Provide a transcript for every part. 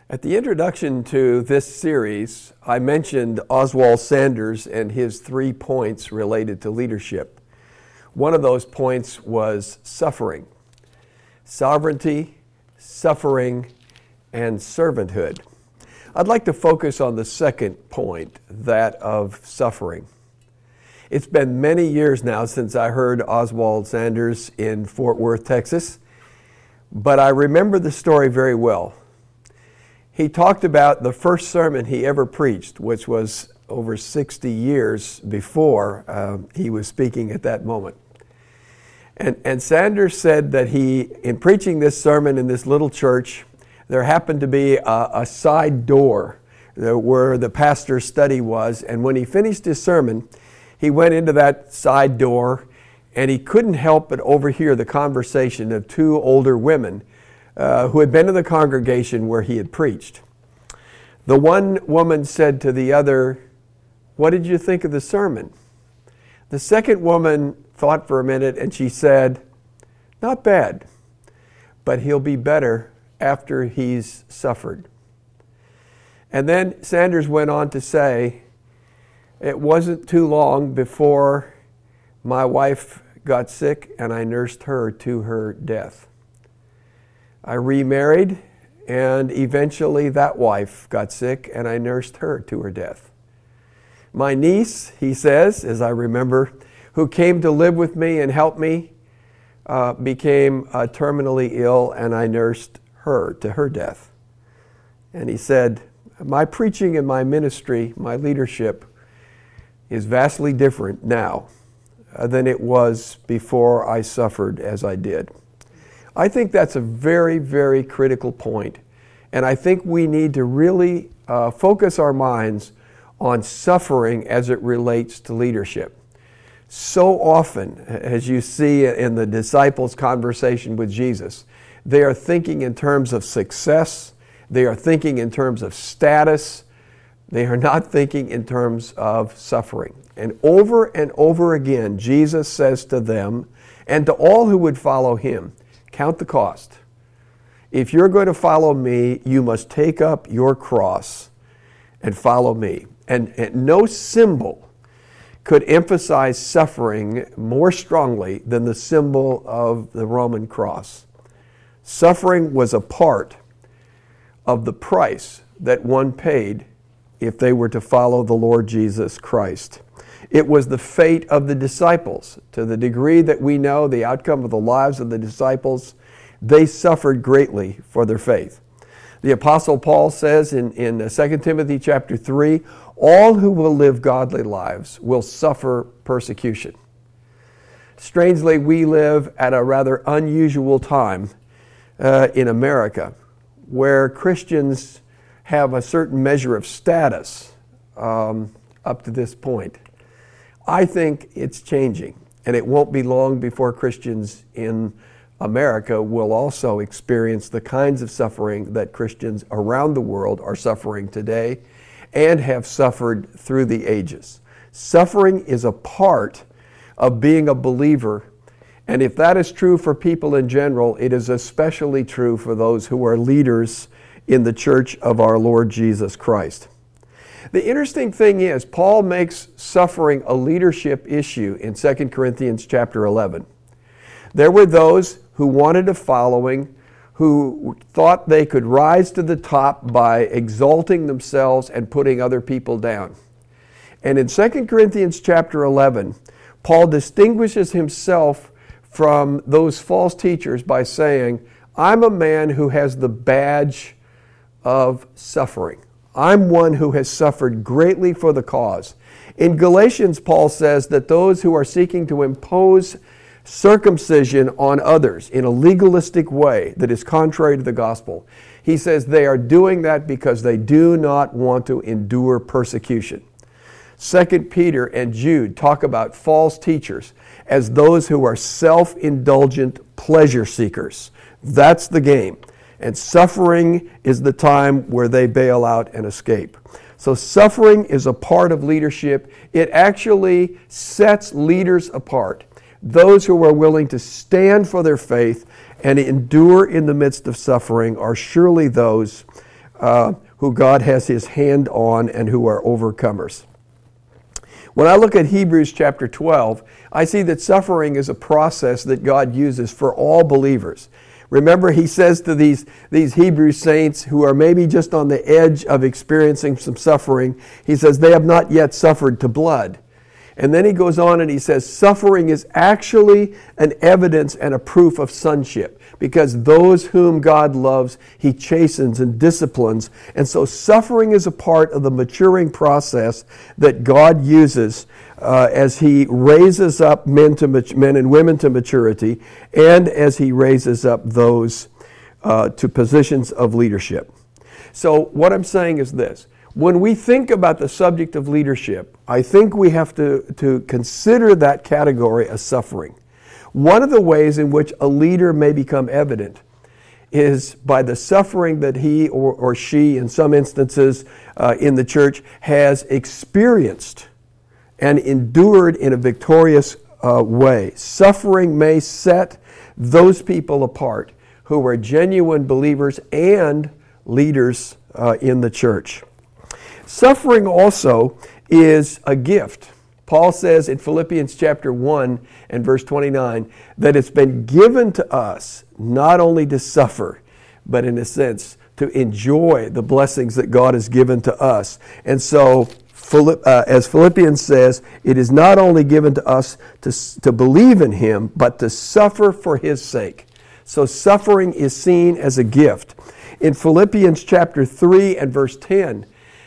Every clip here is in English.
At the introduction to this series, I mentioned Oswald Sanders and his 3 points related to leadership. One of those points was suffering. Sovereignty, suffering, and servanthood. I'd like to focus on the second point, that of suffering. It's been many years now since I heard Oswald Sanders in Fort Worth, Texas, but I remember the story very well. He talked about the first sermon he ever preached, which was over 60 years before he was speaking at that moment. And Sanders said that in preaching this sermon in this little church, there happened to be a side door where the pastor's study was, and when he finished his sermon, he went into that side door, and he couldn't help but overhear the conversation of 2 older women who had been in the congregation where he had preached. The one woman said to the other, "What did you think of the sermon?" The second woman thought for a minute and she said, "Not bad, but he'll be better after he's suffered." And then Sanders went on to say, "It wasn't too long before my wife got sick and I nursed her to her death. I remarried, and eventually that wife got sick, and I nursed her to her death. My niece," he says, as I remember, "who came to live with me and help me, became terminally ill, and I nursed her to her death." And he said, "My preaching and my ministry, my leadership, is vastly different now than it was before I suffered as I did." I think that's a very, very critical point. And I think we need to really focus our minds on suffering as it relates to leadership. So often, as you see in the disciples' conversation with Jesus, they are thinking in terms of success, they are thinking in terms of status, they are not thinking in terms of suffering. And over again, Jesus says to them and to all who would follow him, count the cost. If you're going to follow me, you must take up your cross and follow me. And no symbol could emphasize suffering more strongly than the symbol of the Roman cross. Suffering was a part of the price that one paid if they were to follow the Lord Jesus Christ. It was the fate of the disciples. To the degree that we know the outcome of the lives of the disciples, they suffered greatly for their faith. The Apostle Paul says in 2 Timothy chapter 3, all who will live godly lives will suffer persecution. Strangely, we live at a rather unusual time in America, where Christians have a certain measure of status up to this point. I think it's changing, and it won't be long before Christians in America will also experience the kinds of suffering that Christians around the world are suffering today and have suffered through the ages. Suffering is a part of being a believer, and if that is true for people in general, it is especially true for those who are leaders in the church of our Lord Jesus Christ. The interesting thing is, Paul makes suffering a leadership issue in 2 Corinthians chapter 11. There were those who wanted a following, who thought they could rise to the top by exalting themselves and putting other people down. And in 2 Corinthians chapter 11, Paul distinguishes himself from those false teachers by saying, "I'm a man who has the badge of suffering. I'm one who has suffered greatly for the cause." In Galatians, Paul says that those who are seeking to impose circumcision on others in a legalistic way that is contrary to the gospel, he says they are doing that because they do not want to endure persecution. 2 Peter and Jude talk about false teachers as those who are self-indulgent pleasure seekers. That's the game. And suffering is the time where they bail out and escape. So suffering is a part of leadership. It actually sets leaders apart. Those who are willing to stand for their faith and endure in the midst of suffering are surely those who God has his hand on and who are overcomers. When I look at Hebrews chapter 12, I see that suffering is a process that God uses for all believers. Remember, he says to these Hebrew saints who are maybe just on the edge of experiencing some suffering, he says, they have not yet suffered to blood. And then he goes on and he says, suffering is actually an evidence and a proof of sonship, because those whom God loves, he chastens and disciplines. And so suffering is a part of the maturing process that God uses as he raises up men and women to maturity, and as he raises up those to positions of leadership. So what I'm saying is this. When we think about the subject of leadership, I think we have to consider that category as suffering. One of the ways in which a leader may become evident is by the suffering that he or she, in some instances in the church, has experienced and endured in a victorious way. Suffering may set those people apart who are genuine believers and leaders in the church. Suffering also is a gift. Paul says in Philippians chapter 1 and verse 29 that it's been given to us not only to suffer, but in a sense to enjoy the blessings that God has given to us. And so, as Philippians says, it is not only given to us to believe in him, but to suffer for his sake. So suffering is seen as a gift. In Philippians chapter 3 and verse 10,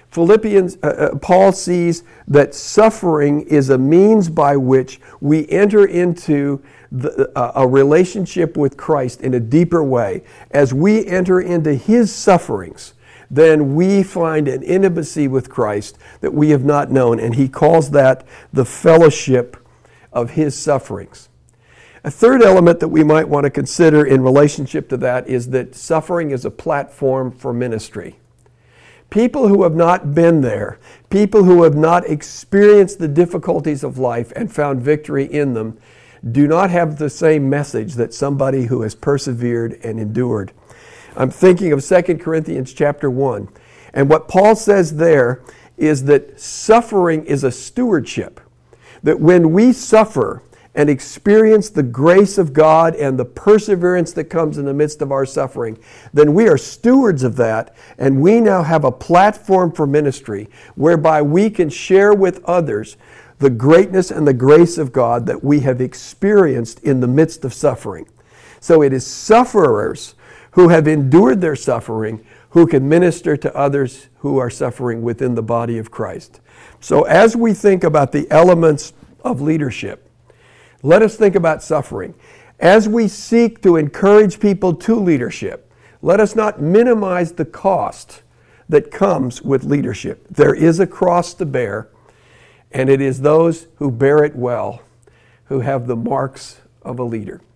Paul sees that suffering is a means by which we enter into a relationship with Christ in a deeper way. As we enter into his sufferings, then we find an intimacy with Christ that we have not known, and he calls that the fellowship of his sufferings. A third element that we might want to consider in relationship to that is that suffering is a platform for ministry. People who have not been there, people who have not experienced the difficulties of life and found victory in them, do not have the same message that somebody who has persevered and endured. I'm thinking of 2 Corinthians chapter 1. And what Paul says there is that suffering is a stewardship. That when we suffer and experience the grace of God and the perseverance that comes in the midst of our suffering, then we are stewards of that, and we now have a platform for ministry whereby we can share with others the greatness and the grace of God that we have experienced in the midst of suffering. So it is sufferers who have endured their suffering who can minister to others who are suffering within the body of Christ. So as we think about the elements of leadership, let us think about suffering. As we seek to encourage people to leadership, let us not minimize the cost that comes with leadership. There is a cross to bear, and it is those who bear it well who have the marks of a leader.